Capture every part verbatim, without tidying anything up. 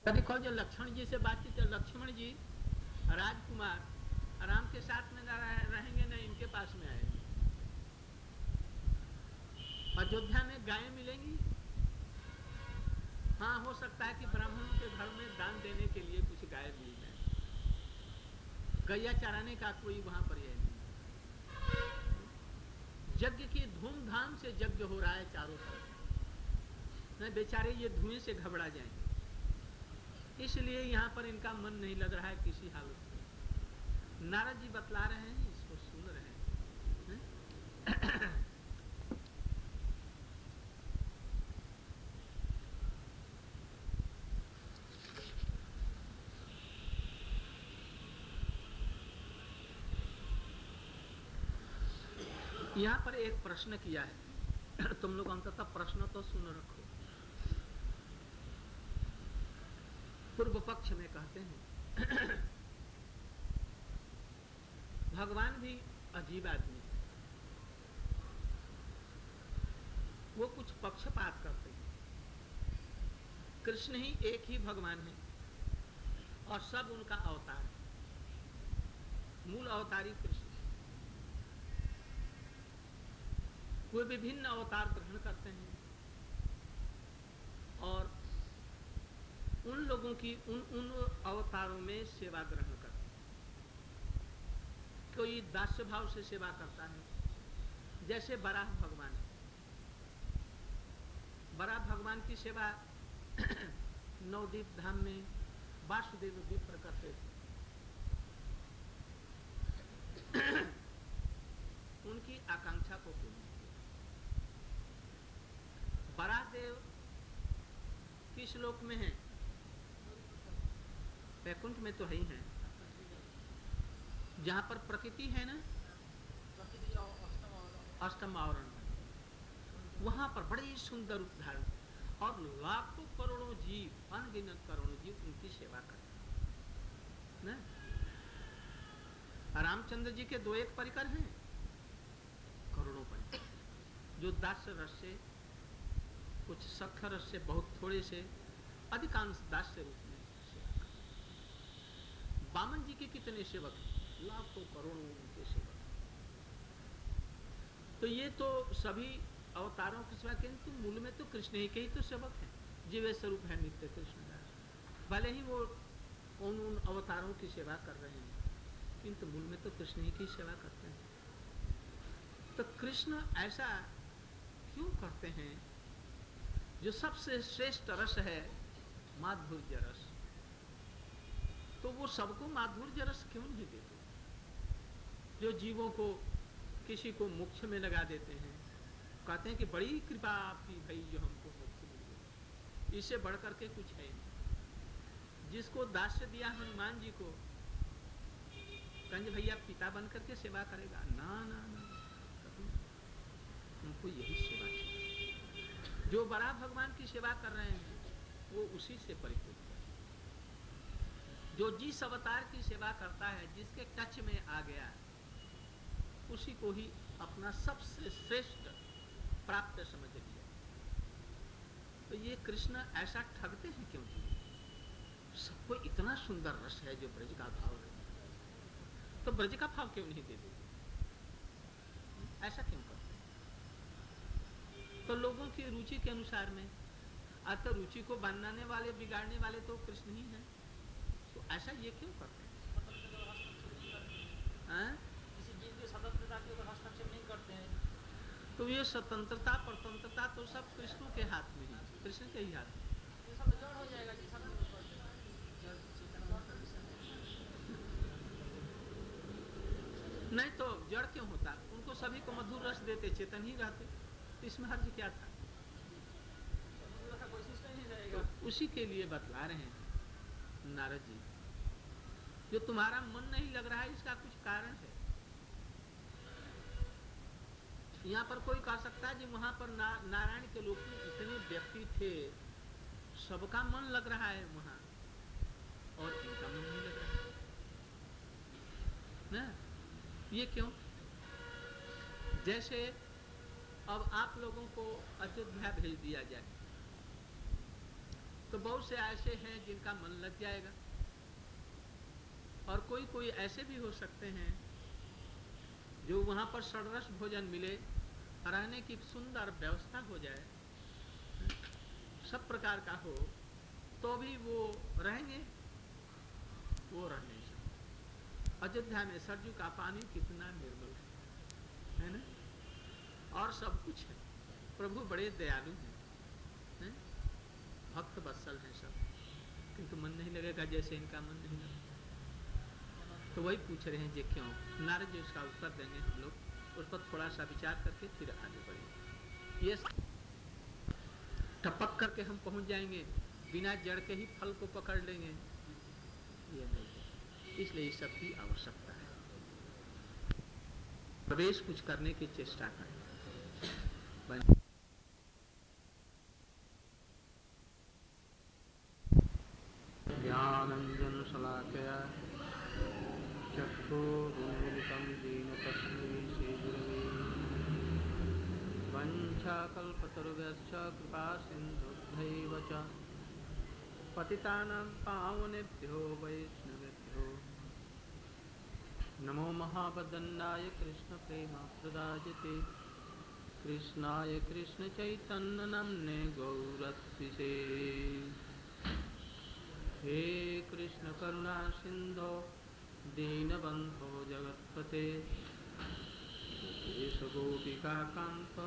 तभी कहो जो लक्ष्मण जी से बातचीत, लक्ष्मण जी राजकुमार राम के साथ में न रहेंगे न इनके पास में आएंगे। अयोध्या में गायें मिलेंगी, हाँ हो सकता है कि ब्राह्मणों के घर में दान देने के लिए कुछ गाय मिल जाए, गैया चराने का कोई वहां पर यह नहीं। यज्ञ की धूमधाम से यज्ञ हो रहा है चारों तरफ, नहीं बेचारे ये धुएं से घबरा जाएंगे, इसलिए यहाँ पर इनका मन नहीं लग रहा है किसी हालत में। नारद जी बतला रहे हैं, इसको सुन रहे हैं। यहाँ पर एक प्रश्न किया है, तुम लोग अंततः प्रश्न तो सुन रखो। पूर्व पक्ष में कहते हैं भगवान भी अजीब आदमी है, वो कुछ पक्षपात करते हैं। कृष्ण ही एक ही भगवान है और सब उनका अवतार है, मूल अवतारी कृष्ण। वे विभिन्न अवतार ग्रहण करते हैं और उन लोगों की उन उन अवतारों में सेवा ग्रहण करते हैं। कोई दास्य भाव से सेवा करता है, जैसे बराह भगवान है। बराह भगवान की सेवा नवदीप धाम में वासुदेव विप्र करते थे। उनकी आकांक्षा को पूर्ण किया। बराहदेव किस लोक में है? वैकुंठ में तो है ही है, जहां पर प्रकृति है ना, अष्टम आवरण, वहां पर बड़े सुंदर रूप धारण और लाखों करोड़ों जीव, अनगिनत करोड़ों जीव उनकी सेवा करते हैं। रामचंद्र जी के दो एक परिकर हैं, करोड़ों परिकर, जो दास्य रस से, कुछ सख्त रस से, बहुत थोड़े से, अधिकांश दास्य रूप में सेवा करते। वामन जी के कितने सेवक हैं? लाखों करोड़ों उनके सेवक। तो ये तो सभी अवतारों की सेवा, किंतु मूल में तो कृष्ण ही के ही तो सेवक हैं, जीवे स्वरूप है नित्य कृष्ण दास। भले ही वो उन उन अवतारों की सेवा कर रहे हैं, किंतु मूल में तो कृष्ण ही की सेवा करते हैं। तो कृष्ण ऐसा क्यों करते हैं? जो सबसे श्रेष्ठ रस है माधुर्य रस, तो वो सबको माधुर्य रस क्यों नहीं देते? जो जीवों को, किसी को मोक्ष में लगा देते हैं, कहते हैं कि बड़ी कृपा आपकी भाई जो हमको मोक्ष मिल गया, इससे बढ़कर के कुछ है नहीं। जिसको दास्य दिया हनुमान जी को, कहेंगे भैया पिता बन करके सेवा करेगा, ना ना ना, उनको यही सेवा चाहिए। जो बड़ा भगवान की सेवा कर रहे हैं वो उसी से परिपूर्ण है। जो जिस अवतार की सेवा करता है, जिसके टच में आ गया, उसी को ही अपना सबसे श्रेष्ठ प्राप्त समझ लिया। तो ये कृष्ण ऐसा ठगते हैं क्यों? सबको इतना सुंदर रस है जो ब्रज का भाव है, तो ब्रज का भाव क्यों नहीं दे देते? ऐसा क्यों करते हैं? तो लोगों की रुचि के अनुसार में, आज तो रुचि को बनाने वाले, बिगाड़ने वाले तो कृष्ण ही हैं, तो ऐसा ये क्यों करते हैं? किसी चीज की स्वतंत्रता के ऊपर हस्तक्षेप नहीं करते हैं। तो ये स्वतंत्रता परतंत्रता तो सब कृष्ण के हाथ में है, कृष्ण के ही हाथ में। ये सब जड़ हो जाएगा जी, सब नहीं तो जड़ क्यों होता? उनको सभी को मधुर रस देते, चेतन ही रहते, तो इसमें हर्ज क्या था? कोशिश नहीं रहेगा। तो उसी के लिए बतला रहे हैं नारद जी, जो तुम्हारा मन नहीं लग रहा है इसका कुछ कारण है। यहाँ पर कोई कह सकता है जी वहां पर ना, नारायण के लोग में इतने व्यक्ति थे, सबका मन लग रहा है वहां, और इनका मन नहीं लग रहा है ना? ये क्यों? जैसे अब आप लोगों को अयोध्या भेज दिया जाए, तो बहुत से ऐसे हैं जिनका मन लग जाएगा, और कोई कोई ऐसे भी हो सकते हैं जो वहां पर षड्रस भोजन मिले, रहने की सुंदर व्यवस्था हो जाए, सब प्रकार का हो, तो भी वो रहेंगे, वो रह नहीं सकते। अयोध्या में सरजू का पानी कितना निर्मल है, है ना, और सब कुछ है। प्रभु बड़े दयालु हैं, है? भक्त वत्सल हैं सब, किंतु मन नहीं लगेगा जैसे इनका मन नहीं लगेगा। तो वही पूछ रहे हैं जे क्यों। नारद जी उसका उत्तर देंगे, हम लोग उस पर थोड़ा सा विचार करके फिर आगे बढ़ेंगे। ये टपक करके हम पहुंच जाएंगे, बिना जड़ के ही फल को पकड़ लेंगे, ये नहीं है। इसलिए इस सब की आवश्यकता है। प्रवेश कुछ करने की चेष्टा करें। ज्ञानंजन शलाकया चक्षुरुन्मीलितं येन तस्मै श्रीगुरवे वञ्चाकल्पतरुभ्यश्च कृपासिन्धुभ्यैव च पतितानां पावनेभ्यो वैष्णवेभ्यो नमो महावदन्नाय कृष्णप्रेमप्रदायते कृष्णाय कृष्णचैतन्यनाम्ने गौरत्सिसे हे कृष्ण करुणा सिंधो दीनबंधो जगत्पते देश गोपिका कांत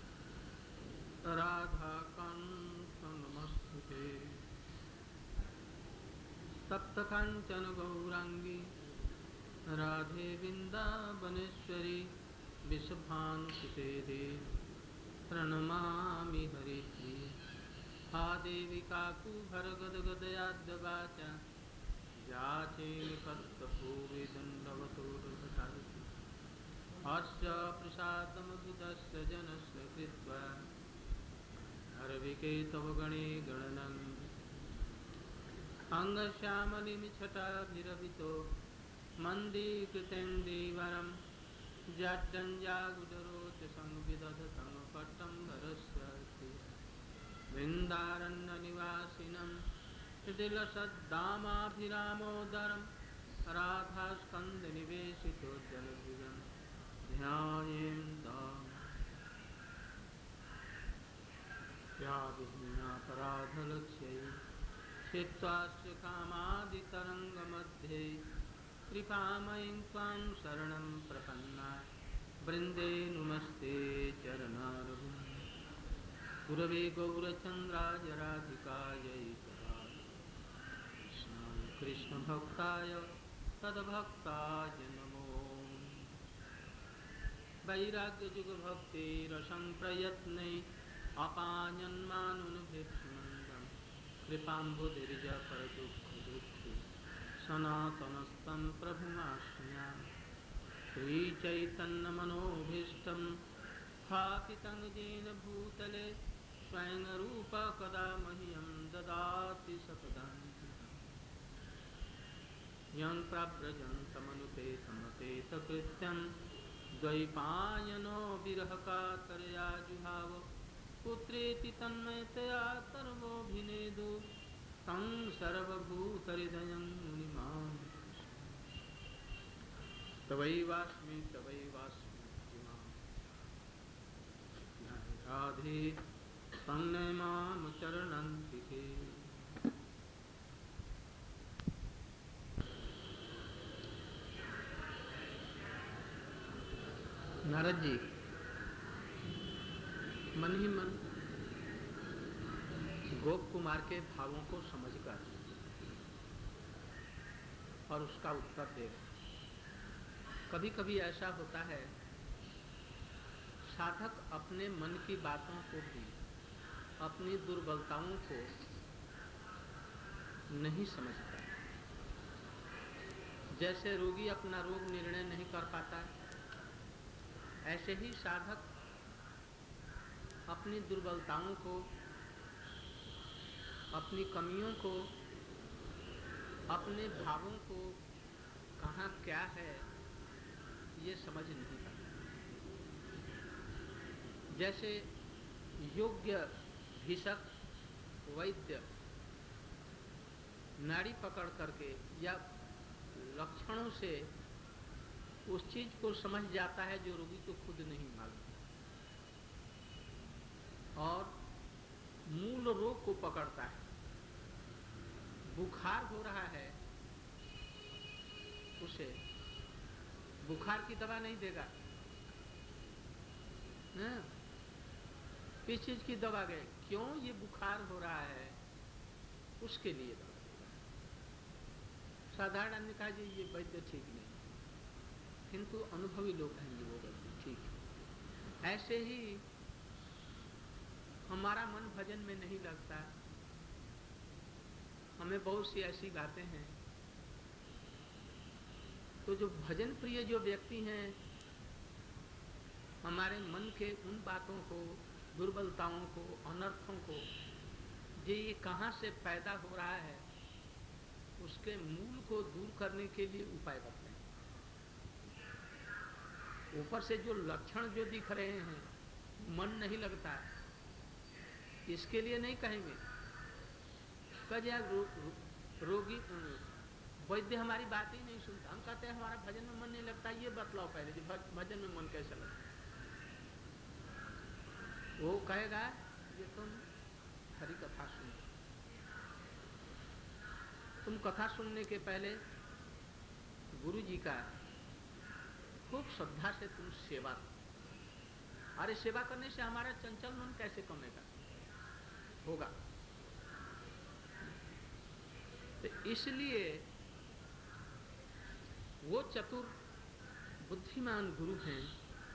राधा कांत नमस्ते। तप्त कांचन गौरांगी राधे वृंदावनेश्वरी विषभानुसुते देवी प्रणमामि हरिप्रिये। हा देवी काकुभरगदगदयाद्वाचा याचेनिकर्तभूवि दण्डवतोरघटारति अस्य प्रसादमबुधस्य जनस्य कृत्वा हरविके तव गणे गणनम् अङ्गश्यामलिमिच्छटाभिरभितो मन्दीकृतेन्दीवरं जड्डञ्जागुडरोच संविदधतं पट्टम्बरस्य वृन्दारण्यनिवासिनं हृदिलसद्दामाभिरामोदरं राधास्कन्धनिवेशितो जलधिरं ध्यायेन्दा या विहीनापराधलक्ष्यै चित्त्वास्य कामादितरङ्गमध्ये कृपामयीं त्वां शरणं प्रपन्ना वृन्दे नुमस्ते चरणारविन्दे। गुरवे गौरचन्द्राय राधिकायै कृष्णाय कृष्णभक्ताय तद्भक्ताय नमो। वैराग्ययुगभक्तिरसं प्रयत्नै अपायन्मानुनिभृत्सुमन्दं कृपाम्बुधिर्जपरदुःखदुःखि सनातनस्तं प्रभुमाश्रयामि। श्रीचैतन्यमनोभीष्टं स्थापितं येन भूतले स्वयं रूप कदा मह्यं ददाति सपदान्तिकम्। यं प्रव्रजन्तमनुपेतमपेतकृत्यं द्वैपायनो विरहकातरया जुहाव पुत्रेति तन्मयतया सर्वोऽभिनेदु तं सर्वभूतहृदयं मुनिमां। तवैवास्मि तवैवास्मि राधे तन्मय माम चरणन्तिके। नारद जी मन ही मन गोप कुमार के भावों को समझकर और उसका उत्तर दे रहे। कभी कभी ऐसा होता है साधक अपने मन की बातों को भी, अपनी दुर्बलताओं को नहीं समझता। जैसे रोगी अपना रोग निर्णय नहीं कर पाता, ऐसे ही साधक अपनी दुर्बलताओं को, अपनी कमियों को, अपने भावों को कहाँ क्या है ये समझ नहीं पाता। जैसे योग्य भिषक वैद्य नाड़ी पकड़ करके या लक्षणों से उस चीज को समझ जाता है जो रोगी को खुद नहीं मालूम, और मूल रोग को पकड़ता है। बुखार हो रहा है, उसे बुखार की दवा नहीं देगा, किस चीज की दवा गए, क्यों ये बुखार हो रहा है उसके लिए दवा देगा। साधारण आदमी कहा जी ये वैद्य ठीक नहीं, किंतु अनुभवी लोग कहेंगे वो वैद्य ठीक है। ऐसे ही हमारा मन भजन में नहीं लगता, हमें बहुत सी ऐसी बातें हैं, तो जो भजन प्रिय जो व्यक्ति हैं, हमारे मन के उन बातों को, दुर्बलताओं को, अनर्थों को, जो ये कहाँ से पैदा हो रहा है, उसके मूल को दूर करने के लिए उपाय बताएं। ऊपर से जो लक्षण जो दिख रहे हैं, मन नहीं लगता, इसके लिए नहीं कहेंगे कह रो, रो, रोगी वैद्य हमारी बात ही नहीं सुनता। हम कहते हैं हमारा भजन में मन नहीं लगता, ये बतलाओ पहले कि भजन में मन कैसे लगता। वो कहेगा ये तुम हरि कथा सुनो, तुम कथा सुनने के पहले गुरु जी का खूब श्रद्धा से तुम सेवा करो। अरे सेवा करने से हमारा चंचल मन कैसे कमेगा, होगा। तो इसलिए वो चतुर बुद्धिमान गुरु हैं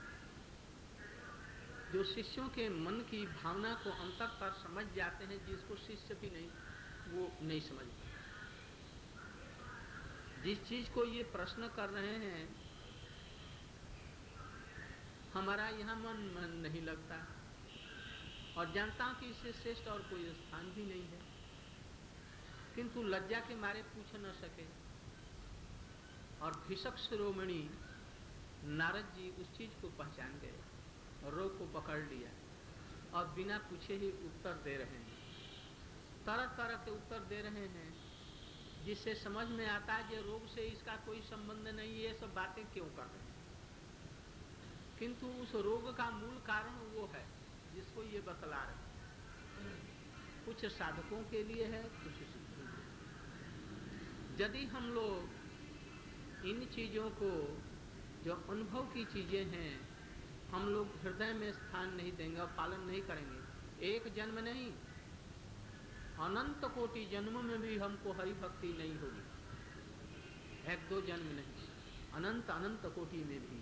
जो शिष्यों के मन की भावना को अंतर पर समझ जाते हैं, जिसको शिष्य भी नहीं वो नहीं समझ पाते। जिस चीज को ये प्रश्न कर रहे हैं, हमारा यहाँ मन मन नहीं लगता, और जानता हूं कि इससे श्रेष्ठ और कोई स्थान भी नहीं है, किंतु लज्जा के मारे पूछ न सके। और भिषक शिरोमणि नारद जी उस चीज को पहचान गए और रोग को पकड़ लिया, और बिना पूछे ही उत्तर दे रहे हैं, तरह तरह के उत्तर दे रहे हैं, जिससे समझ में आता है कि रोग से इसका कोई संबंध नहीं, ये सब बातें क्यों कर रहे हैं। किंतु उस रोग का मूल कारण वो है जिसको ये बतला रहे हैं। कुछ साधकों के लिए है, कुछ सिद्धों के लिए। यदि हम लोग इन चीजों को, जो अनुभव की चीजें हैं, हम लोग हृदय में स्थान नहीं देंगे और पालन नहीं करेंगे, एक जन्म नहीं अनंत कोटि जन्म में भी हमको हरि भक्ति नहीं होगी। एक दो जन्म नहीं, अनंत अनंत कोटि में भी।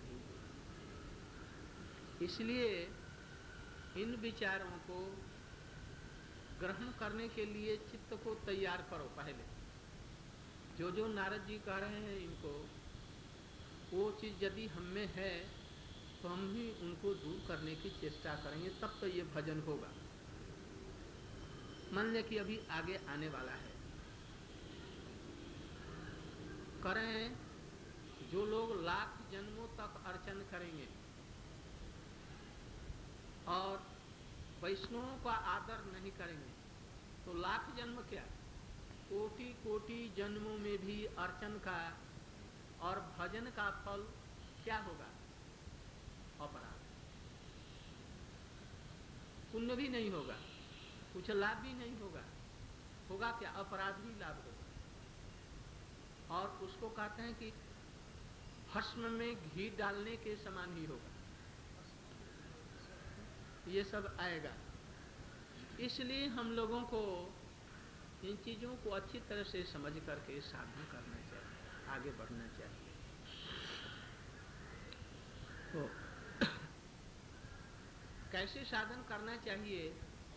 इसलिए इन विचारों को ग्रहण करने के लिए चित्त को तैयार करो पहले। जो जो नारद जी कह रहे हैं इनको, वो चीज यदि हम में है तो हम भी उनको दूर करने की चेष्टा करेंगे, तब तो ये भजन होगा। मान ले कि अभी आगे आने वाला है, करें जो लोग लाख जन्मों तक अर्चन करेंगे और वैष्णवों का आदर नहीं करेंगे, तो लाख जन्म क्या, कोटि कोटि जन्मों में भी अर्चन का और भजन का फल क्या होगा, अपराध। पुण्य भी नहीं होगा, कुछ लाभ भी नहीं होगा, होगा क्या, अपराध ही लाभ होगा। और उसको कहते हैं कि भस्म में घी डालने के समान ही होगा, ये सब आएगा। इसलिए हम लोगों को इन चीजों को अच्छी तरह से समझ करके साधना करना चाहिए, आगे बढ़ना चाहिए। तो कैसे साधन करना चाहिए,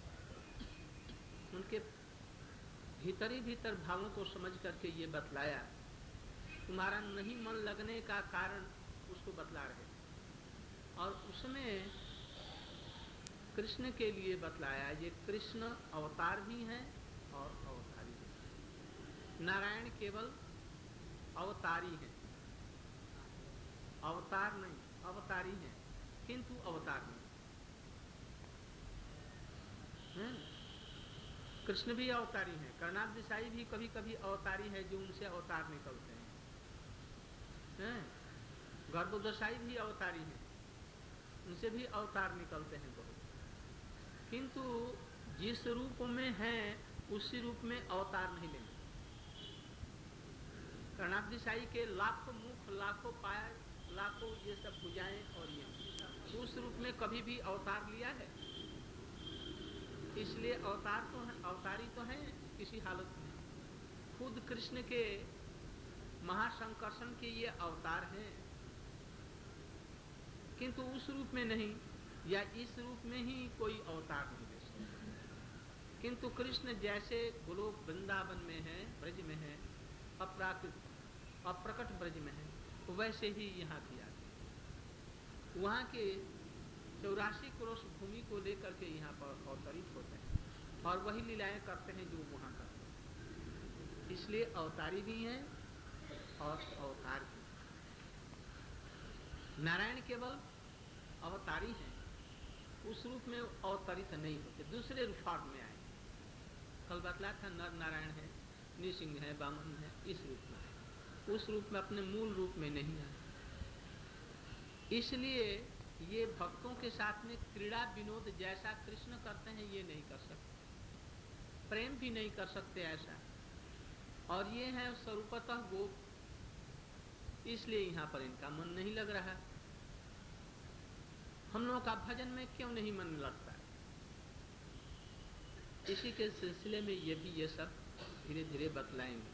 उनके भीतर ही भीतर भावों को समझ करके ये बतलाया। तुम्हारा नहीं मन लगने का कारण उसको बतला रहे, और उसमें कृष्ण के लिए बतलाया। ये कृष्ण अवतार भी हैं और अवतारी भी। नारायण केवल अवतारी हैं, अवतार नहीं, अवतारी हैं किंतु अवतार नहीं। कृष्ण भी अवतारी हैं, कर्णाद देसाई भी कभी कभी अवतारी है, जो उनसे अवतार निकलते हैं, हैं? गर्भोदशाई भी अवतारी हैं, उनसे भी अवतार निकलते हैं बहुत, किंतु जिस रूप में हैं उसी रूप में अवतार नहीं लेंगे। कर्णाद देसाई के लाखों मुख, लाखों पैर, लाखों ये सब भुजाएं और ये उस रूप में कभी भी अवतार लिया है? इसलिए अवतार तो है, अवतारी तो हैं किसी हालत में। खुद कृष्ण के महासंकर्षण के ये अवतार हैं, किंतु उस रूप में नहीं, या इस रूप में ही कोई अवतार नहीं ले सकता। किंतु कृष्ण जैसे गोलोक वृंदावन में है, ब्रज में है, अपराकृत अप्रकट ब्रज में है, वैसे ही यहाँ भी आते, वहाँ के चौरासी क्रोश भूमि को लेकर के यहाँ पर अवतरित होते हैं और वही लीलाएं करते हैं जो वहाँ करते हैं। इसलिए अवतारी भी हैं और अवतार भी। नारायण केवल अवतारी हैं, उस रूप में अवतरित नहीं होते, दूसरे फॉर्म में आए। कल बतला था नर नारायण है, नृसिंह है, वामन है, इस रूप में आए, उस रूप में अपने मूल रूप में नहीं आए। इसलिए ये भक्तों के साथ में क्रीड़ा विनोद जैसा कृष्ण करते हैं ये नहीं कर सकते, प्रेम भी नहीं कर सकते ऐसा। और ये है स्वरूपतः गोप, इसलिए यहाँ पर इनका मन नहीं लग रहा। हम लोगों का भजन में क्यों नहीं मन लगता है? इसी के सिलसिले में ये भी ये सब धीरे धीरे बतलाएंगे।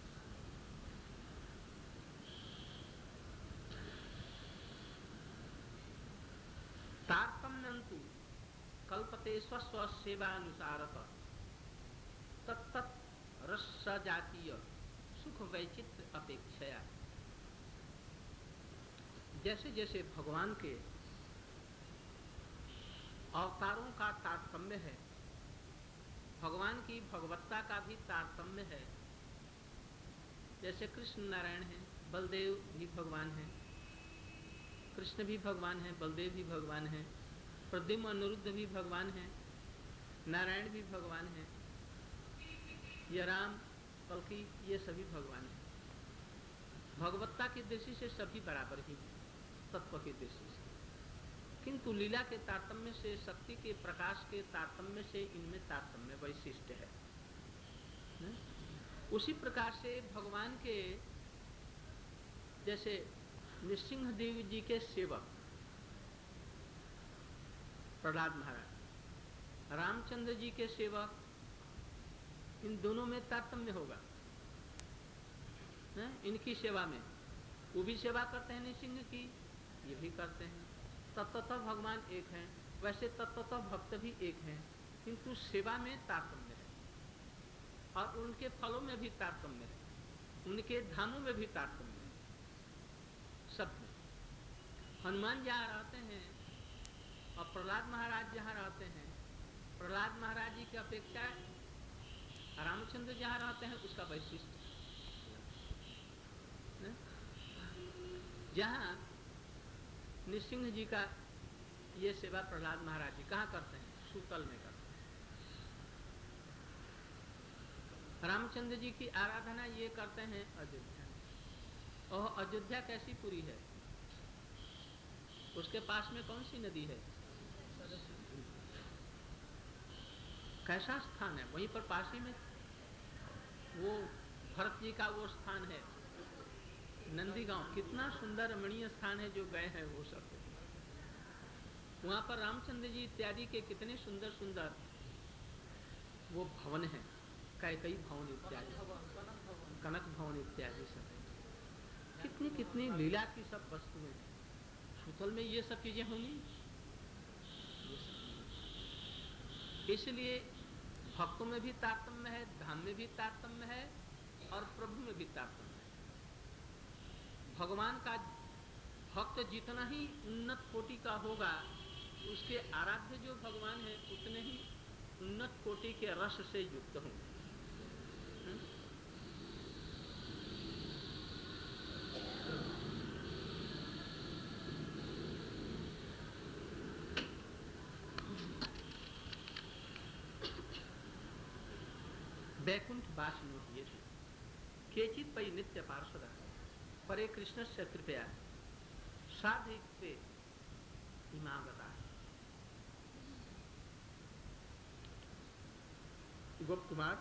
तारतम्यंतु कल्पते स्वस्व सेवानुसारतः तत्तत् रस जातीय सुख वैचित्र अपेक्षया। जैसे जैसे भगवान के अवतारों का तारतम्य है, भगवान की भगवत्ता का भी तारतम्य है। जैसे कृष्ण नारायण हैं, बलदेव भी भगवान हैं, कृष्ण भी भगवान हैं, बलदेव भी भगवान हैं, प्रद्युम्न अनिरुद्ध भी भगवान हैं, नारायण भी भगवान हैं, ये राम कल्कि ये सभी भगवान हैं। भगवत्ता की दृष्टि से सभी बराबर ही हैं, तत्व की दृष्टि से, किंतु लीला के तारतम्य से, शक्ति के प्रकाश के तारतम्य से इनमें तारतम्य वैशिष्ट है, न? उसी प्रकार से भगवान के जैसे नृसिंहदेव जी के सेवक प्रहलाद महाराज, रामचंद्र जी के सेवक, इन दोनों में तारतम्य होगा, है? इनकी सेवा में वो भी सेवा करते हैं नृसिंह की, ये भी करते हैं। तत्वतः भगवान एक हैं, वैसे तत्वतः भक्त भी एक हैं, किंतु सेवा में तारतम्य है और उनके फलों में भी तारतम्य है, उनके धामों में भी तारतम्य है, सब में। हनुमान जहाँ रहते हैं और प्रहलाद महाराज जहाँ रहते हैं, प्रहलाद महाराज जी की अपेक्षा रामचंद्र जहाँ रहते हैं उसका वैशिष्ट। जहाँ नृसिंह जी का ये सेवा प्रहलाद महाराज जी कहाँ करते हैं? सूतल में करते हैं। रामचंद्र जी की आराधना ये करते हैं अयोध्या में। और अयोध्या कैसी पुरी है? उसके पास में कौन सी नदी है? कैसा स्थान है? वहीं पर पास ही में वो भरत जी का वो स्थान है नंदी गांव, कितना सुंदर रमणीय स्थान है, जो गए हैं वो सब। वहाँ पर रामचंद्र जी इत्यादि के कितने सुंदर सुंदर वो भवन हैं, कैकई भवन इत्यादि, कनक भवन इत्यादि सब, कितनी कितनी लीला की सब वस्तुएं हैं। सूतल में ये सब चीजें होंगी, इसलिए भक्तों में भी तारतम्य है, धाम में भी तारतम्य है और प्रभु में भी तारतम्य है। भगवान का भक्त जितना ही उन्नत कोटि का होगा, उसके आराध्य जो भगवान है उतने ही उन्नत कोटि के रस से युक्त होंगे। वैकुंठ वासिनो ये केचित पै नित्य पार्षद परे कृष्ण से कृपया साधिकते इमागता। गोप कुमार,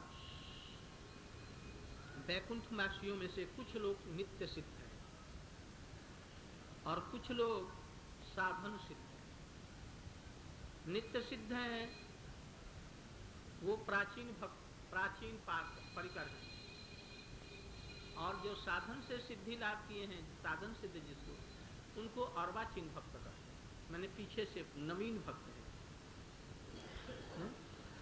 वैकुंठ वासियों में से कुछ लोग नित्य सिद्ध हैं और कुछ लोग साधन सिद्ध हैं। नित्य सिद्ध हैं वो प्राचीन भक्त, प्राचीन परिकर हैं, और जो साधन से सिद्धि लाभ किए हैं, साधन सिद्ध जिसको, उनको अर्वाचीन भक्त कहते हैं, मैंने पीछे से नवीन भक्त है। हुँ?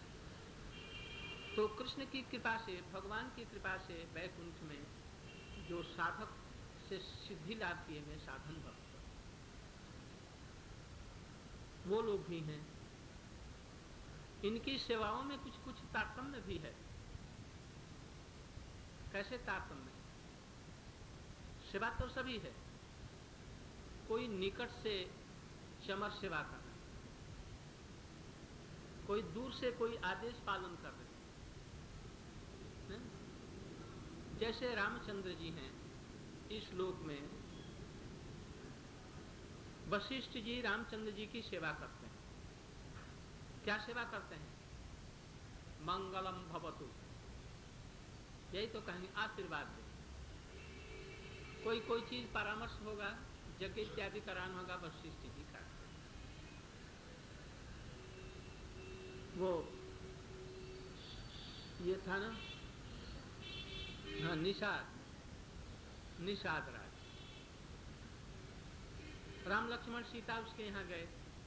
तो कृष्ण की कृपा से, भगवान की कृपा से वैकुंठ में जो साधक से सिद्धि लाभ किए हैं, साधन भक्त, वो लोग भी हैं। इनकी सेवाओं में कुछ कुछ तारतम्य भी है। कैसे तारतम्य? सेवा तो सभी है, कोई निकट से चमर सेवा कर रहे, कोई दूर से कोई आदेश पालन कर रहे हैं। जैसे रामचंद्र जी हैं इस लोक में, वशिष्ठ जी रामचंद्र जी की सेवा करते हैं। क्या सेवा करते हैं? मंगलम भवतु, यही तो कहेंगे, आशीर्वाद दे। कोई कोई चीज परामर्श होगा, यज्ञ इत्यादि कराना होगा, वशिष्ठ जी का वो ये था ना, हाँ, निषाद, निषाद राज। राम लक्ष्मण सीता उसके यहाँ गए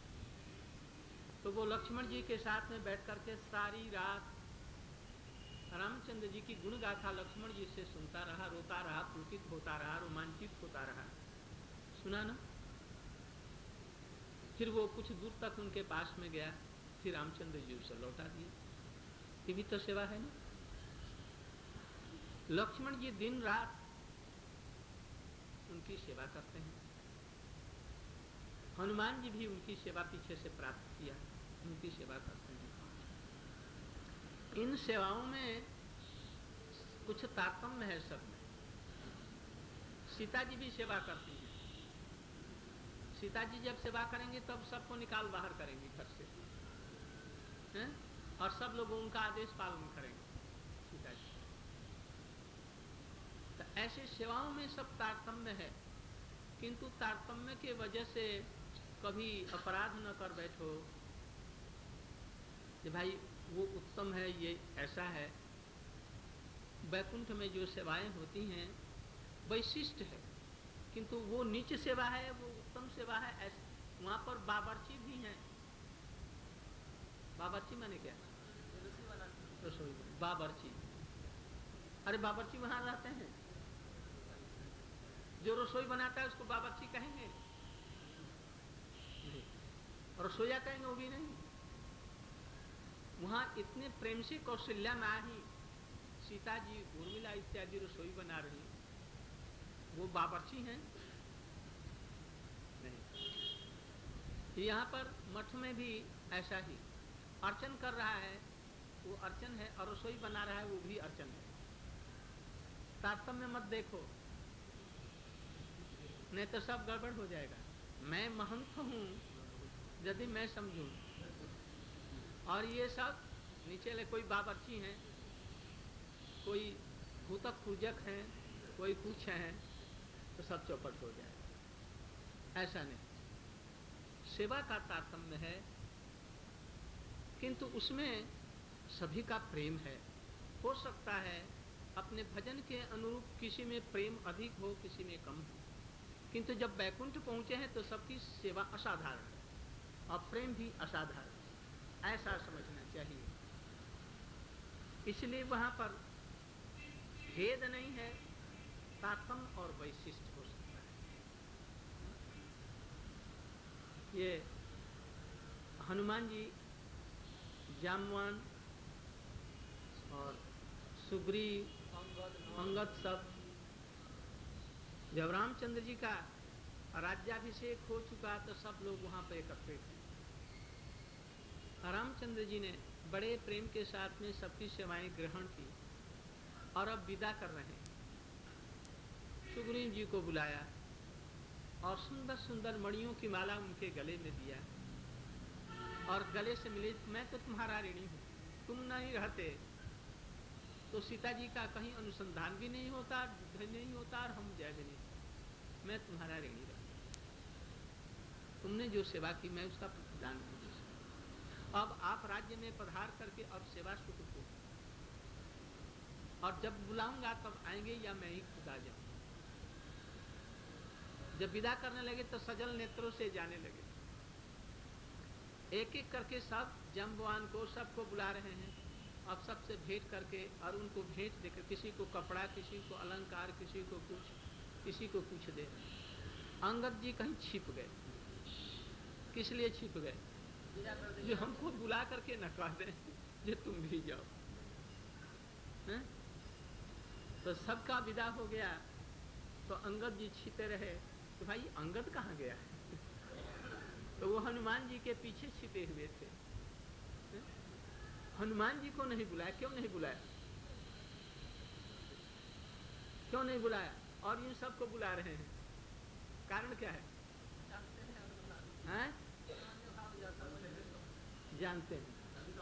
तो वो लक्ष्मण जी के साथ में बैठ करके सारी रात रामचंद्र जी की गुण गाथा लक्ष्मण जी से सुनता रहा, रोता रहा, पुलकित होता रहा, रोमांचित होता रहा। सुना ना? फिर वो कुछ दूर तक उनके पास में गया, फिर रामचंद्र जी उसे लौटा दिए। ये भी तो सेवा है ना। लक्ष्मण जी दिन रात उनकी सेवा करते हैं। हनुमान जी भी उनकी सेवा पीछे से प्राप्त किया, उनकी सेवा करते हैं। इन सेवाओं में कुछ तारतम्य है सब में। सीता जी भी सेवा करती हैं। सीता जी जब सेवा करेंगे तब सबको निकाल बाहर करेंगे घर से, हैं? और सब लोग उनका आदेश पालन करेंगे, सीता जी। तो ऐसी सेवाओं में सब तारतम्य है, किंतु तारतम्य के वजह से कभी अपराध न कर बैठो कि भाई वो उत्तम है, ये ऐसा है। वैकुंठ में जो सेवाएं होती हैं वैशिष्ट है, किंतु वो नीच सेवा है, वो उत्तम सेवा है। ऐसे वहां पर बावर्ची भी हैं। बावर्ची माने क्या? रसोई, बावर्ची। अरे बावर्ची वहां रहते हैं, जो रसोई बनाता है उसको बावर्ची कहेंगे? नहीं। रसोईया कहेंगे? वो भी नहीं। वहां इतने प्रेम से कौशल्या माही, सीता जी, उर्मिला इत्यादि रसोई बना रही, वो बावर्ची हैं? नहीं। यहाँ पर मठ में भी ऐसा ही, अर्चन कर रहा है वो अर्चन है, और रसोई बना रहा है वो भी अर्चन है। तारतम्य मत देखो, नहीं तो सब गड़बड़ हो जाएगा। मैं महंत हूँ यदि मैं समझूं, और ये सब नीचे ले कोई बावर्ची हैं, कोई भूतक पूजक हैं, कोई कुछ हैं, तो सब चौपट हो जाएगा। ऐसा नहीं। सेवा का तारतम्य है, किंतु उसमें सभी का प्रेम है। हो सकता है अपने भजन के अनुरूप किसी में प्रेम अधिक हो, किसी में कम हो, किंतु जब वैकुंठ पहुंचे हैं तो सबकी सेवा असाधारण है और प्रेम भी असाधारण है, ऐसा समझना चाहिए। इसलिए वहां पर भेद नहीं है, तारतम्य और वैशिष्ट हो सकता है। ये हनुमान जी, जामवान और सुग्रीव, अंगद, सब जब रामचंद्र जी का राज्याभिषेक हो चुका तो सब लोग वहां पर एकत्रित हैं। रामचंद्र जी ने बड़े प्रेम के साथ में सबकी सेवाएं ग्रहण की और अब विदा कर रहे हैं। सुग्रीव जी को बुलाया और सुंदर सुंदर मणियों की माला उनके गले में दिया और गले से मिले, मैं तो तुम्हारा ऋणी हूँ, तुम नहीं रहते तो सीता जी का कहीं अनुसंधान भी नहीं होता, युद्ध नहीं होता और हम जय भी नहीं, मैं तुम्हारा ऋणी रहता। तुमने जो सेवा की मैं उसका प्रतिदान दूंगा। अब आप राज्य में पधार करके अब सेवा सुख को, और जब बुलाऊंगा तब आएंगे या मैं ही खुद आ जाऊंगा। जब विदा करने लगे तो सजल नेत्रों से जाने लगे। एक एक करके सब जम्बवान को सबको बुला रहे हैं। अब सबसे भेंट करके और उनको भेंट देकर, किसी को कपड़ा, किसी को अलंकार, किसी को कुछ, किसी को कुछ दे रहे। अंगद जी कहीं छिप गए। किस लिए छिप गए? जो हमको बुला करके न कह दें जो तुम भी जाओ। है? तो सबका विदा हो गया तो अंगद जी छिपे रहे। तो भाई अंगद कहाँ गया है? तो वो हनुमान जी के पीछे छिपे हुए थे। है? हनुमान जी को नहीं बुलाया। क्यों नहीं बुलाया? क्यों नहीं बुलाया? और इन सबको बुला रहे हैं, कारण क्या है? हैं? जानते हैं?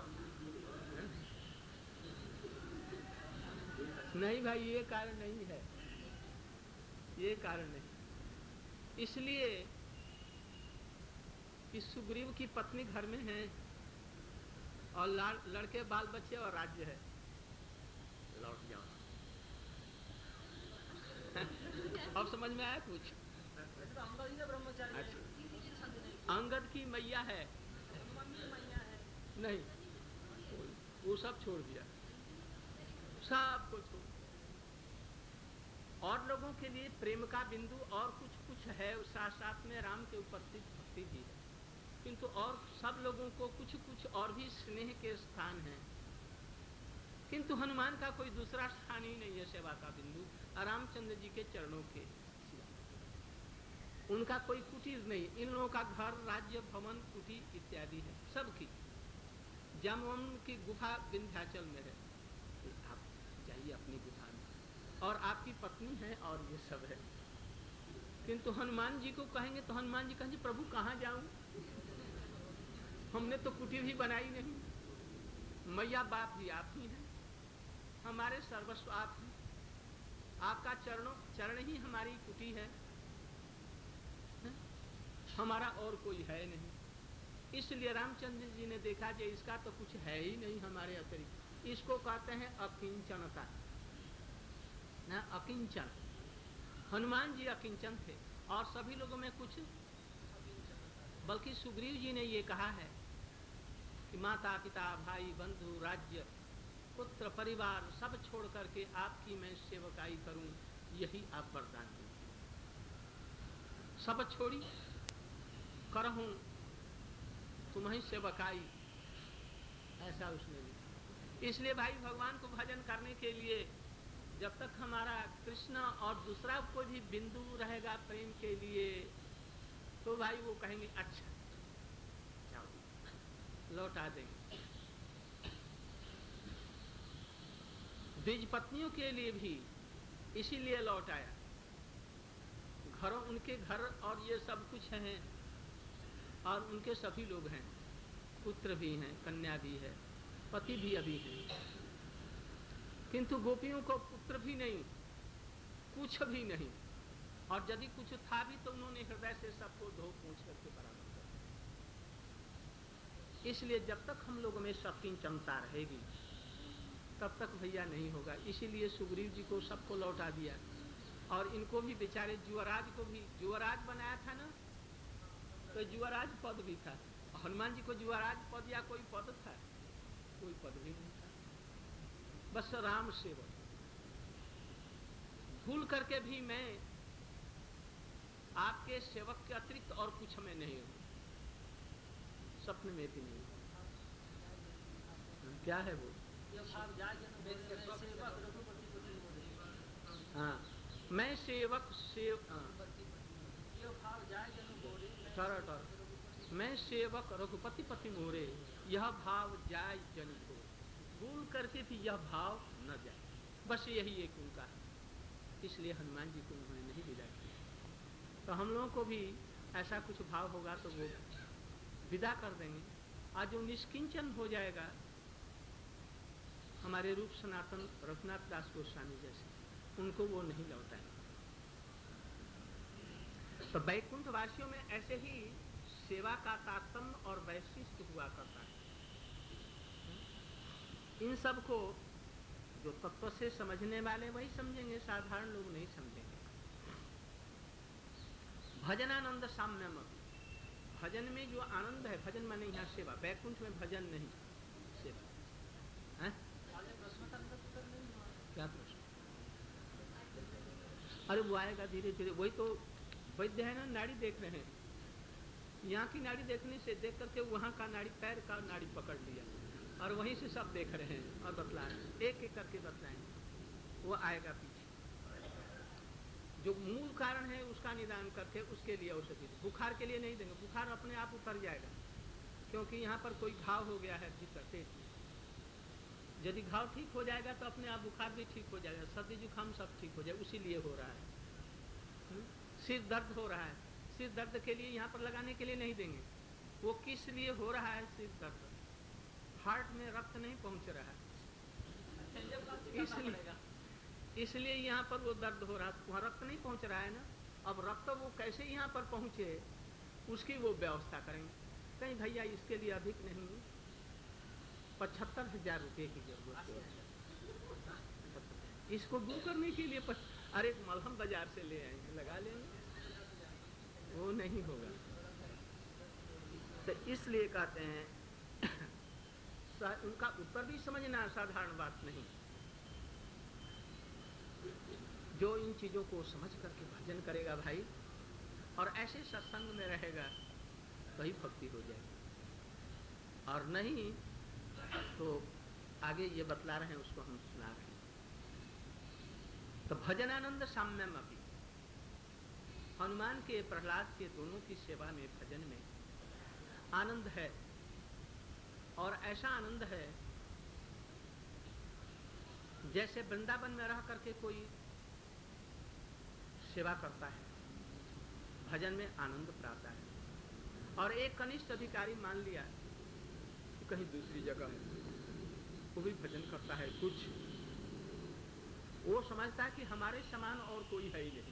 नहीं भाई, ये कारण नहीं है, ये कारण नहीं। इसलिए कि सुग्रीव की पत्नी घर में है और लड़के बाल बच्चे और राज्य है। लौट जाओ। अब समझ में आया कुछ? अच्छा। अंगद की मैया है नहीं, वो सब छोड़ दिया, सब को छोड़। और लोगों के लिए प्रेम का बिंदु और कुछ कुछ है, साथ साथ में राम के उपस्थित भक्ति भी है, किंतु और सब लोगों को कुछ कुछ और भी स्नेह के स्थान है। किंतु हनुमान का कोई दूसरा स्थान ही नहीं है सेवा का बिंदु रामचंद्र जी के चरणों के सिवा। उनका कोई कुटीर नहीं। इन लोगों का घर, राज्य, भवन, कुटीर इत्यादि है सबकी। जामवन की गुफा विंध्याचल में है, आप जाइए अपनी गुफा में, और आपकी पत्नी है और ये सब है। किंतु हनुमान जी को कहेंगे तो हनुमान जी कहेंगे प्रभु कहाँ जाऊं, हमने तो कुटीर ही बनाई नहीं, मैया बाप भी आप ही हैं, हमारे सर्वस्व आप हैं, आपका चरणों चरण ही हमारी कुटी है, है? हमारा और कोई है नहीं। इसलिए रामचंद्र जी ने देखा कि इसका तो कुछ है ही नहीं हमारे अतिरिक्त। इसको कहते हैं अकिंचनता ना, अकिंचन। हनुमान जी अकिंचन थे और सभी लोगों में कुछ, बल्कि सुग्रीव जी ने ये कहा है कि माता पिता भाई बंधु राज्य पुत्र परिवार सब छोड़ करके आपकी मैं सेवकाई करूं, यही आप वरदान दें। सब छोड़ी करहूं तुम्हें सेवकाई, ऐसा उसने लिखा। इसलिए भाई भगवान को भजन करने के लिए जब तक हमारा कृष्ण और दूसरा कोई भी बिंदु रहेगा प्रेम के लिए, तो भाई वो कहेंगे अच्छा जाओ लौटा देंगे। द्विज पत्नियों के लिए भी इसीलिए लौट आया। घरों उनके घर और ये सब कुछ हैं और उनके सभी लोग हैं, पुत्र भी हैं, कन्या भी है, पति भी अभी हैं, किंतु गोपियों को पुत्र भी नहीं, कुछ भी नहीं, और यदि कुछ था भी तो उन्होंने हृदय से सबको धो पूछ करके बराबर कर दिया। इसलिए जब तक हम लोगों में सबकी क्षमता रहेगी तब तक भैया नहीं होगा। इसीलिए सुग्रीव जी को सबको लौटा दिया और इनको भी बेचारे युवराज को भी युवराज बनाया था ना, तो युवराज पद भी था। हनुमान जी को युवराज पद या कोई पद था? कोई पद भी नहीं था, बस राम सेवक। भूल करके भी मैं आपके सेवक के अतिरिक्त और कुछ मैं नहीं हूं, स्वप्न में भी नहीं। क्या है वो? हाँ, मैं सेवक सेव हाँ। मैं सेवक रघुपति पति मोरे, यह भाव जाय जन को, भूल करके भी यह भाव न जाए, बस यही एक उनका है। इसलिए हनुमान जी को उन्होंने नहीं विदा किया। तो हम लोगों को भी ऐसा कुछ भाव होगा तो वो विदा कर देंगे। आज जो निष्किंचन हो जाएगा, हमारे रूप सनातन रघुनाथ दास गोस्वामी जैसे, उनको वो नहीं लौटाएंगे। तो वैकुंठ वासियों में ऐसे ही सेवा का तारतम्य और वैशिष्ट हुआ करता है। इन सब को जो तत्व से समझने वाले वही समझेंगे, साधारण लोग नहीं समझेंगे। भजनानंद साम्यम, भजन में जो आनंद है, भजन माने यहाँ सेवा, वैकुंठ में भजन नहीं, सेवा है? क्या प्रश्न? अरे वो आएगा धीरे धीरे, वही तो वैद्य है ना, नाड़ी देख रहे हैं, यहाँ की नाड़ी देखने से देख करके वहाँ का नाड़ी, पैर का नाड़ी पकड़ लिया और वहीं से सब देख रहे हैं और बतला रहे हैं, एक एक करके बतलाएंगे। वो आएगा पीछे, जो मूल कारण है उसका निदान करके उसके लिए औषधि। बुखार के लिए नहीं देंगे, बुखार अपने आप उतर जाएगा, क्योंकि यहाँ पर कोई घाव हो गया है भीतर पेट में। यदि घाव ठीक हो जाएगा तो अपने आप बुखार भी ठीक हो जाएगा, सर्दी जुकाम सब ठीक हो जाएगा, उसी लिए हो रहा है। हुँ? सिर दर्द हो रहा है, सिर दर्द के लिए यहाँ पर लगाने के लिए नहीं देंगे। वो किस लिए हो रहा है सिर दर्द? हार्ट में रक्त नहीं पहुँच रहा है, इसलिए इसलिए यहाँ पर वो दर्द हो रहा है, वहाँ रक्त नहीं पहुँच रहा है ना। अब रक्त वो कैसे यहाँ पर पहुँचे, उसकी वो व्यवस्था करेंगे। कहीं भैया इसके लिए अधिक नहीं, पचहत्तर हजार रुपये की जरूरत है इसको दूर करने के लिए। पच... अरे मलहम बाजार से ले आएंगे, लगा लेंगे, वो नहीं होगा। तो इसलिए कहते हैं उनका उत्तर भी समझना साधारण बात नहीं। जो इन चीजों को समझ करके भजन करेगा भाई, और ऐसे सत्संग में रहेगा, वही भक्ति हो जाएगी। और नहीं तो आगे ये बतला रहे हैं, उसको हम सुना रहे हैं। तो भजनानंद साम्यम अभी, हनुमान के प्रहलाद के दोनों की सेवा में, भजन में आनंद है। और ऐसा आनंद है जैसे वृंदावन में रह करके कोई सेवा करता है, भजन में आनंद प्राप्त है। और एक कनिष्ठ अधिकारी मान लिया कि कहीं दूसरी जगह है, वो भी भजन करता है, कुछ वो समझता है कि हमारे समान और कोई है ही नहीं,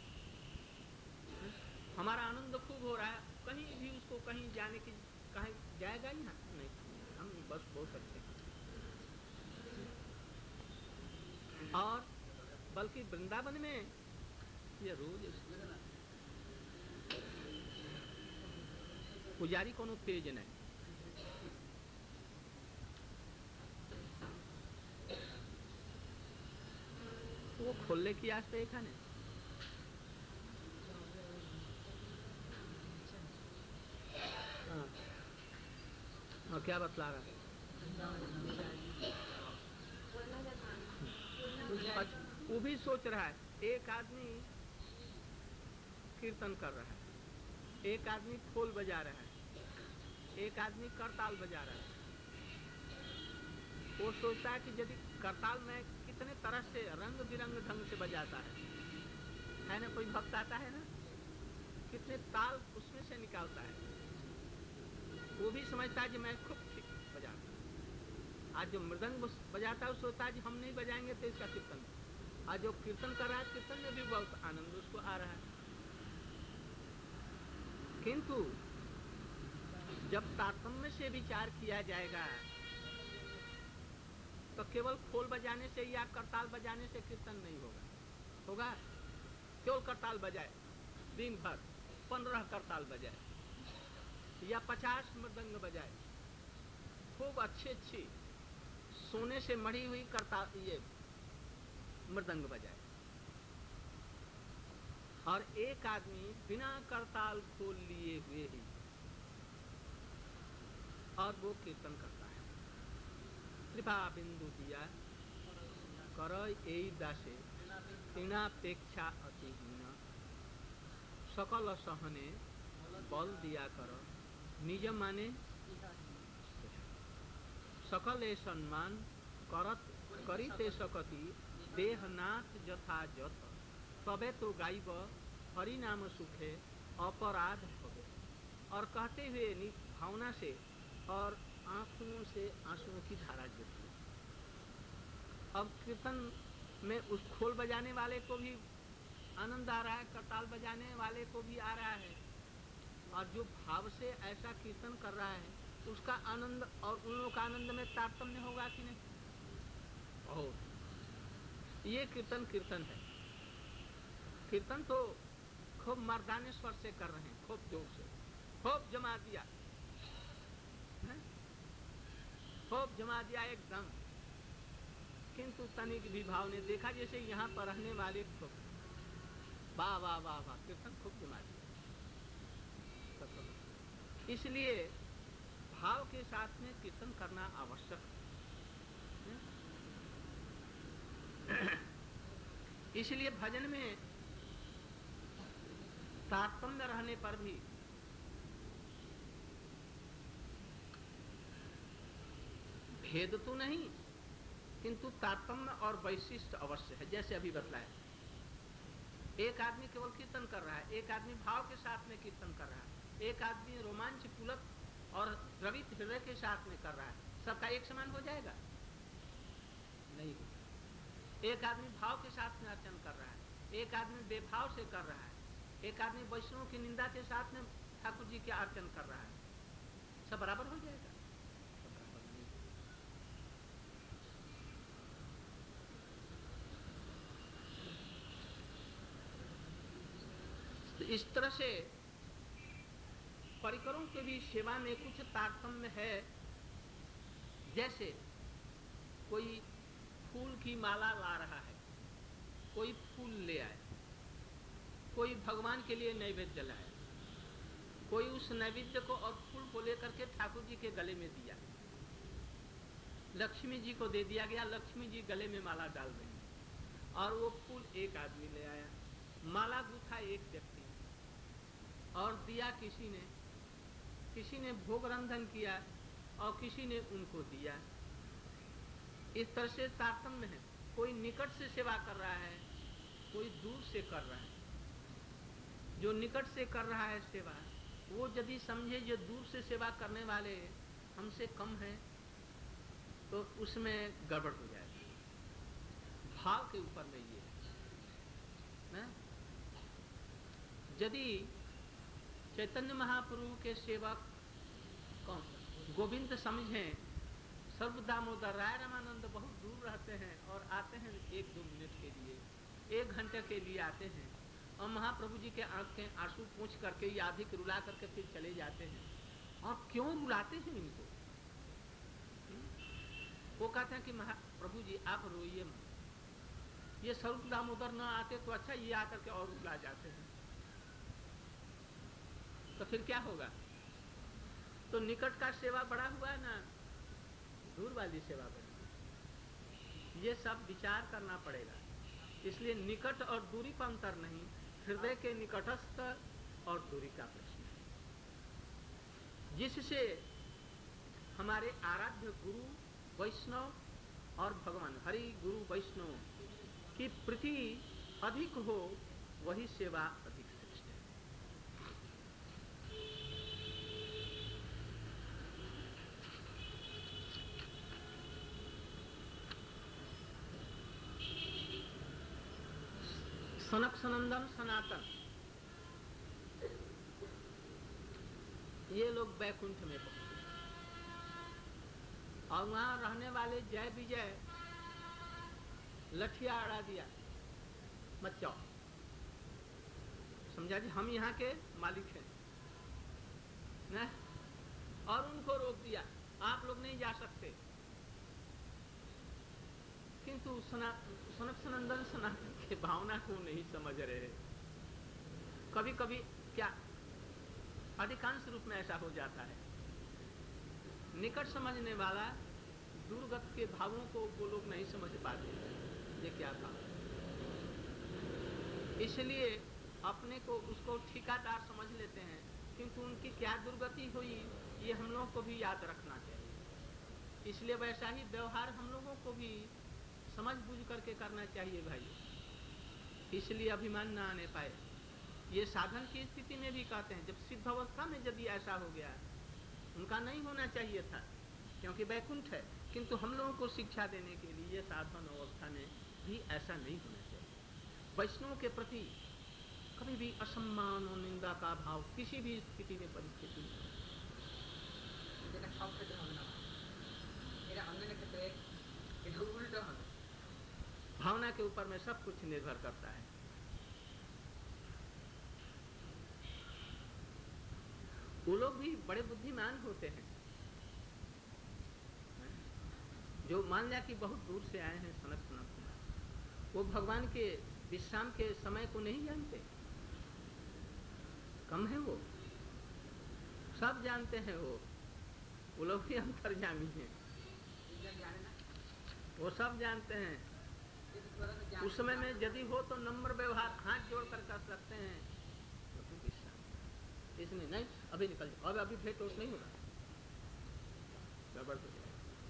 हमारा आनंद खूब हो रहा है, कहीं भी उसको कहीं जाने की, कहीं जाएगा ही ना, नहीं, हम बस बहुत अच्छे हैं। और बल्कि वृंदावन में ये रोज पुजारी कोनो तेज नहीं, वो खोलने की आस पे एक है ना। हाँ, हाँ, क्या बतला रहा है? अच्छा, वो भी सोच रहा है, एक आदमी कीर्तन कर रहा है, एक आदमी खोल बजा रहा है, एक आदमी करताल बजा रहा है। वो सोचता है कि यदि करताल में कितने तरह से रंग बिरंग ढंग से बजाता है है ना, कोई भक्त आता है ना, कितने ताल उसमें से निकालता है, वो भी समझता है कि मैं खूब ठीक बजाता हूँ। आज जो मृदंग बजाता है वो सोचता है कि हम नहीं बजाएंगे तो इसका कीर्तन। आज जो कीर्तन कर रहा है, कीर्तन में भी बहुत आनंद उसको आ रहा है। किंतु जब तारतम्य से विचार किया जाएगा तो केवल खोल बजाने से या करताल बजाने से कीर्तन नहीं होगा। होगा केवल करताल बजाए दिन भर, पंद्रह करताल बजाए या पचास मृदंग बजाए, खूब अच्छी अच्छी सोने से मढ़ी हुई करताल ये मृदंग बजाए, और एक आदमी बिना करताल खोल लिए हुए ही और वो कीर्तन करता है। कृपा बिंदु दिया कर यही दासे तीनापेक्षा अतिहीन, सकल सहने बल दिया कर निज माने। सकले सम्मान करत करिते सकती देहनाथ जथा जथ तबे तो गायब हरि नाम सुखे अपराध होवे। और कहते हुए भावना से और आंखों से आंसुओं की धारा गिरती है। अब कीर्तन में उस खोल बजाने वाले को भी आनंद आ रहा है, करताल बजाने वाले को भी आ रहा है, और जो भाव से ऐसा कीर्तन कर रहा है उसका आनंद और उन लोगों का आनंद में तारतम्य होगा कि नहीं? बहुत। ये कीर्तन कीर्तन है। कीर्तन तो खूब मर्दाने स्वर से कर रहे हैं, खूब जोर से, खूब जमा दिया है? खूब जमा दिया एकदम, किंतु तनिक भी भाव ने देखा जैसे यहाँ पर रहने वाले खूब वाह वाह वाह वाह कीर्तन खूब जमा दिया। इसलिए भाव के साथ में कीर्तन करना आवश्यक है। इसलिए भजन में तारतम्य रहने पर भी भेद तो नहीं, किंतु तारतम्य और वैशिष्ट अवश्य है। जैसे अभी बतलाया, एक आदमी केवल कीर्तन कर रहा है, एक आदमी भाव के साथ में कीर्तन कर रहा है, एक आदमी रोमांच पुलक और द्रवित हृदय के साथ में कर रहा है। सबका एक समान हो जाएगा? नहीं होगा। एक आदमी भाव के साथ में अर्चन कर रहा है, एक आदमी बेभाव से कर रहा है, एक आदमी वैष्णव की निंदा के साथ में ठाकुर जी के अर्चन कर रहा है। सब बराबर हो जाएगा? सब बराबर नहीं। तो इस तरह से परिकरों के भी सेवा में कुछ तारतम्य है। जैसे कोई फूल की माला ला रहा है, कोई फूल ले आए, कोई भगवान के लिए नैवेद्य लाए, कोई उस नैवेद्य को और फूल को लेकर के ठाकुर जी के गले में दिया, लक्ष्मी जी को दे दिया गया, लक्ष्मी जी गले में माला डाल रही है, और वो फूल एक आदमी ले आया, माला गूथा एक व्यक्ति और दिया किसी ने, किसी ने भोग रंधन किया और किसी ने उनको दिया। इस तरह से तारतम्य है। कोई निकट से सेवा कर रहा है, कोई दूर से कर रहा है। जो निकट से कर रहा है सेवा, वो यदि समझे जो दूर से सेवा करने वाले हमसे कम है, तो उसमें गड़बड़ हो जाएगी। भाव के ऊपर में ये है। यदि चैतन्य महाप्रभु के सेवक कौन गोविंद समझें, सर्व दामोदर राय रामानंद बहुत दूर रहते हैं और आते हैं एक दो मिनट के लिए, एक घंटे के लिए आते हैं, और महाप्रभु जी के आंख के आंसू पूछ करके या अधिक रुला करके फिर चले जाते हैं। और क्यों रुलाते हैं इनको? वो कहते हैं कि महाप्रभु जी आप रोइए मत, ये स्वरूप दामोदर न आते तो अच्छा, ये आकर के और रुला जाते हैं, तो फिर क्या होगा? तो निकट का सेवा बड़ा हुआ ना दूर वाली सेवा बड़ी? ये सब विचार करना पड़ेगा। इसलिए निकट और दूरी का अंतर नहीं, हृदय के निकटस्थ और दूरी का प्रश्न है, जिससे हमारे आराध्य गुरु वैष्णव और भगवान हरि गुरु वैष्णव की प्रीति अधिक हो, वही सेवा अधिक श्रेष्ठ है। सनक सनंदन सनातन ये लोग बैकुंठ में पहुंचे, और वहां रहने वाले जय विजय लठिया अड़ा दिया, मत जाओ, समझा जी हम यहाँ के मालिक हैं ना, और उनको रोक दिया, आप लोग नहीं जा सकते। किंतु सनक सनंदन सनातन के भावना को नहीं समझ रहे। कभी कभी क्या अधिकांश रूप में ऐसा हो जाता है, निकट समझने वाला दूरगत के भावों को वो लोग नहीं समझ पाते ये क्या था, इसलिए अपने को उसको ठिकादार समझ लेते हैं, किंतु उनकी क्या दुर्गति हुई ये हम लोगों को भी याद रखना चाहिए। इसलिए वैसा ही व्यवहार हम लोगों को भी समझ बूझ करके करना चाहिए भाई, इसलिए अभिमान ना आने पाए। ये साधन की स्थिति में भी कहते हैं, जब सिद्ध अवस्था में यदि ऐसा हो गया, उनका नहीं होना चाहिए था क्योंकि वैकुंठ है, किंतु हम लोगों को शिक्षा देने के लिए साधन अवस्था में भी ऐसा नहीं होना चाहिए। वैष्णव के प्रति कभी भी असम्मान और निंदा का भाव किसी भी स्थिति में परिस्थिति में भावना के ऊपर में सब कुछ निर्भर करता है। वो लोग भी बड़े बुद्धिमान होते हैं, जो मान लिया कि बहुत दूर से आए हैं सनक सनक कुमार, वो भगवान के विश्राम के समय को नहीं जानते, कम है वो, सब जानते हैं। वो वो लोग भी अंतर्यामी हैं, वो सब जानते हैं। उस समय में यदि हो तो नम्र व्यवहार हाथ जोड़ कर कर सकते हैं, तो विश्राम इसमें नहीं, अभी निकल जाओ, अब अभी भेंट वोट नहीं होगा, गड़बड़ हो जाएगा।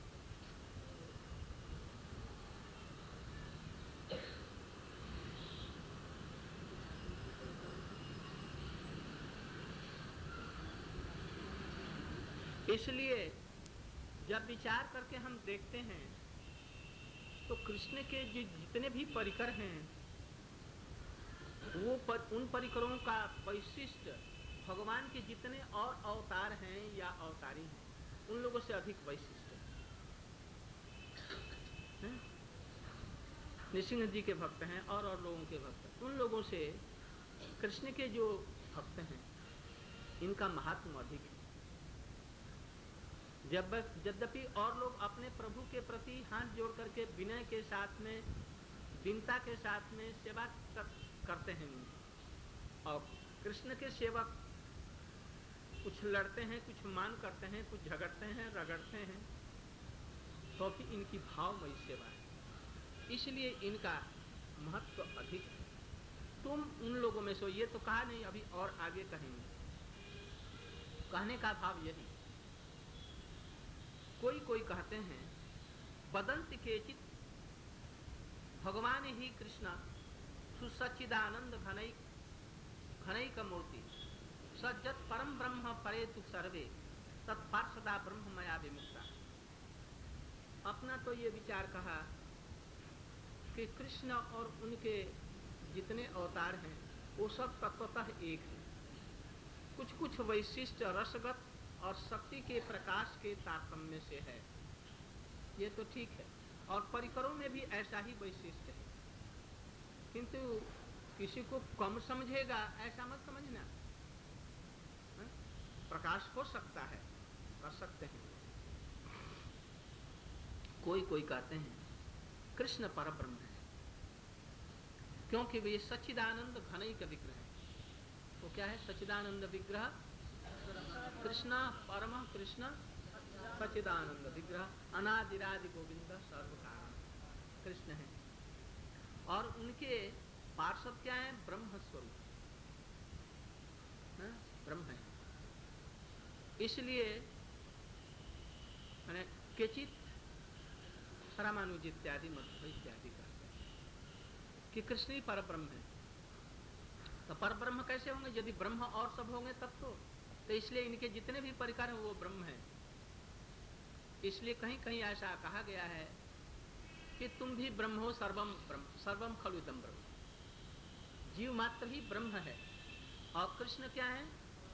इसलिए जब विचार करके हम देखते हैं तो कृष्ण के जो जितने भी परिकर हैं, वो पर, उन परिकरों का वैशिष्ट भगवान के जितने और अवतार हैं या अवतारी हैं, उन लोगों से अधिक वैशिष्ट है। नृसिंह जी के भक्त हैं और और लोगों के भक्त, उन लोगों से कृष्ण के जो भक्त हैं इनका महात्म अधिक है। जब यद्यपि और लोग अपने प्रभु के प्रति हाथ जोड़ करके विनय के साथ में, दीनता के साथ में सेवा कर, करते हैं उनकी, और कृष्ण के सेवक कुछ लड़ते हैं, कुछ मान करते हैं, कुछ झगड़ते हैं, रगड़ते हैं, तो भी इनकी भावमयी सेवा है, इसलिए इनका महत्व अधिक है। तुम उन लोगों में सो, ये तो कहा नहीं, अभी और आगे कहेंगे। कहने का भाव यही, कोई कोई कहते हैं बदंत केचित भगवान ही कृष्ण सुसच्चिदानंद घनैक घनैक मूर्ति सज्जत परम ब्रह्म परेतु सर्वे तत्पार्षदा ब्रह्म मया विमुक्ता। अपना तो ये विचार कहा कि कृष्ण और उनके जितने अवतार हैं वो सब तत्वतः एक है, कुछ कुछ वैशिष्ट रसगत और शक्ति के प्रकाश के तारतम्य से है, ये तो ठीक है, और परिकरों में भी ऐसा ही वैशिष्ट है, किंतु किसी को कम समझेगा ऐसा मत समझना, है? प्रकाश हो सकता है, कर सकते हैं। कोई कोई कहते हैं कृष्ण परब्रह्म है, क्योंकि वे सच्चिदानंद घनैक विग्रह है। वो क्या है सच्चिदानंद विग्रह? कृष्ण परम कृष्ण सच्चिदानंद विग्रह, अनादिरादि गोविंद सर्वकारण कृष्ण है, और उनके पार्षद क्या है? ब्रह्म स्वरूप है, ब्रह्म है। इसलिए मैंने केचित रामानुज इत्यादि मध्व इत्यादि कहते हैं कि कृष्ण ही पर ब्रह्म है। तो पर ब्रह्म कैसे होंगे? यदि ब्रह्म और सब होंगे तब तो तो इसलिए इनके जितने भी परिकर हैं वो ब्रह्म है। इसलिए कहीं कहीं ऐसा कहा गया है कि तुम भी ब्रह्म हो, सर्वम ब्रह्म, सर्वम खलु इदं ब्रह्म। जीव मात्र ही ब्रह्म है और कृष्ण क्या है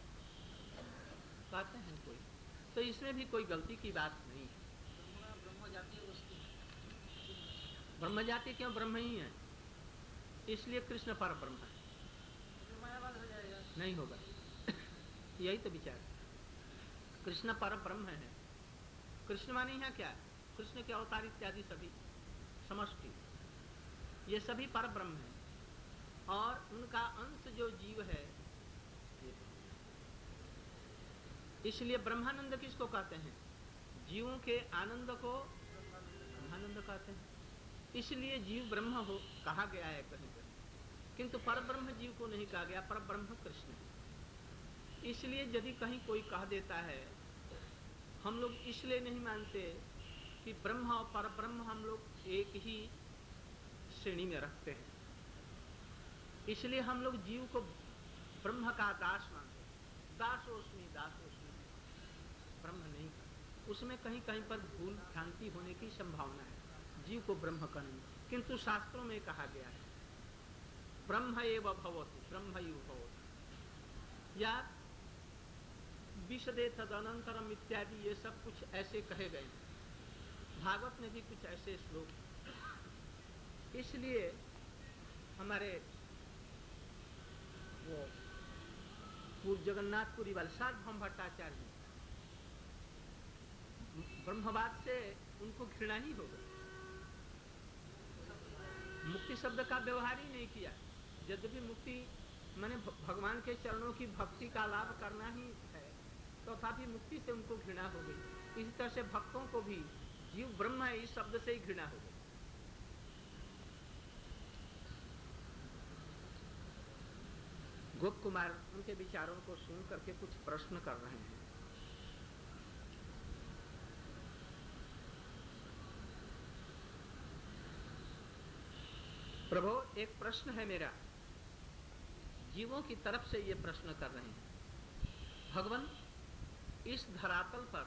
कहते हैं कोई, तो इसमें भी कोई गलती की बात नहीं है। ब्रह्म जातीय वस्तु, ब्रह्म जाति क्यों? ब्रह्म ही है, इसलिए कृष्ण पर ब्रह्म है। मायावाद हो जाएगा? नहीं होगा यही तो विचार, कृष्ण पर ब्रह्म है। कृष्ण माने यहाँ क्या? कृष्ण के अवतार इत्यादि सभी समष्टि, ये सभी पर ब्रह्म है, और उनका अंश जो जीव है ये, इसलिए ब्रह्मानंद किसको कहते हैं? जीवों के आनंद को ब्रह्मानंद कहते हैं। इसलिए जीव ब्रह्म हो कहा गया है कहीं कहीं, किंतु पर ब्रह्म जीव को नहीं कहा गया, पर ब्रह्म कृष्ण है। इसलिए यदि कहीं कोई कह देता है, हम लोग इसलिए नहीं मानते कि ब्रह्म और पर ब्रह्म हम लोग एक ही श्रेणी में रखते हैं, इसलिए हम लोग जीव को ब्रह्म का दास मानते हैं। दासोस्मि दासोस्मि ब्रह्म नहीं कर, उसमें कहीं कहीं पर भूल भ्रांति होने की संभावना है, जीव को ब्रह्म का नहीं। किंतु शास्त्रों में कहा गया है ब्रह्म एव भवतु ब्रह्म एव भवतु, या विशदे तदनंतरम इत्यादि ये सब कुछ ऐसे कहे गए हैं। भागवत में भी कुछ ऐसे श्लोक, इसलिए हमारे वो पूर्व जगन्नाथपुरी वाले सार्वभौम भट्टाचार्य ब्रह्मवाद से उनको घृणा ही हो गई, मुक्ति शब्द का व्यवहार ही नहीं किया। यद्यपि मुक्ति माने भगवान के चरणों की भक्ति का लाभ करना ही है, तथापि तो मुक्ति से उनको घृणा हो गई। इसी तरह से भक्तों को भी जीव ब्रह्म है इस शब्द से ही घृणा हो गई। गोप कुमार उनके विचारों को सुन करके कुछ प्रश्न कर रहे हैं। प्रभु, एक प्रश्न है मेरा, जीवों की तरफ से ये प्रश्न कर रहे हैं। भगवान, इस धरातल पर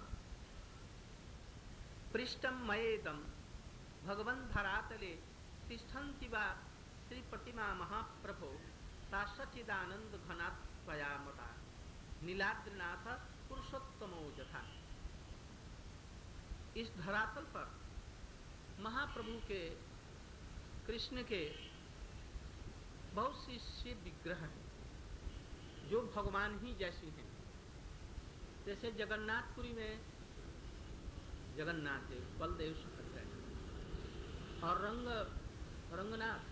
पृष्ठम मयेदम भगवन् धरातले तिष्ठन्ति वा श्री प्रतिमा महाप्रभो ता सच्चिदानंद घनात्वया मता नीलाद्रिनाथ पुरुषोत्तमो यथा। इस धरातल पर महाप्रभु के कृष्ण के बहुत सी शिव विग्रह हैं जो भगवान ही जैसी हैं। जैसे जगन्नाथपुरी में जगन्नाथ देव, बलदेव, सुभद्रा और रंग रंगनाथ